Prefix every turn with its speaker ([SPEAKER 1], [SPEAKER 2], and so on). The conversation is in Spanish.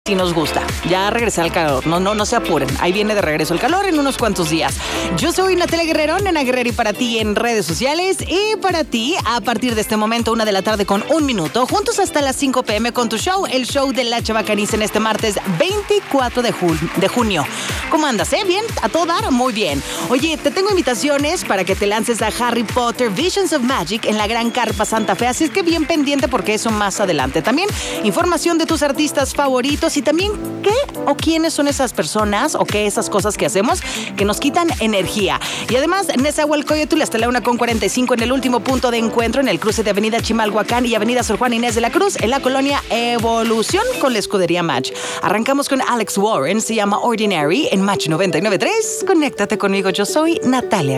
[SPEAKER 1] Si nos gusta. Ya regresé al calor. No se apuren. Ahí viene de regreso el calor en unos cuantos días. Yo soy Natalia Guerrero, Nena Guerrero, y para ti en redes sociales. Y para ti, a partir de este momento, 1 de la tarde con 1 minuto, juntos hasta las 5 p.m. con tu show, el show de La Chavacaniza, en este martes 24 de junio. ¿Cómo andas, ¿Bien? ¿A todo dar? Muy bien. Oye, te tengo invitaciones para que te lances a Harry Potter Visions of Magic en la Gran Carpa Santa Fe. Así es que bien pendiente porque eso más adelante. También información de tus artistas favoritos y también qué o quiénes son esas personas o qué esas cosas que hacemos que nos quitan energía. Y además, Nezahualcóyotl hasta la 1:45 en el último punto de encuentro en el cruce de Avenida Chimalhuacán y Avenida Sor Juana Inés de la Cruz en la colonia Evolución con la escudería Match. Arrancamos con Alex Warren, se llama Ordinary en Match 99.3. Conéctate conmigo, yo soy Natalia.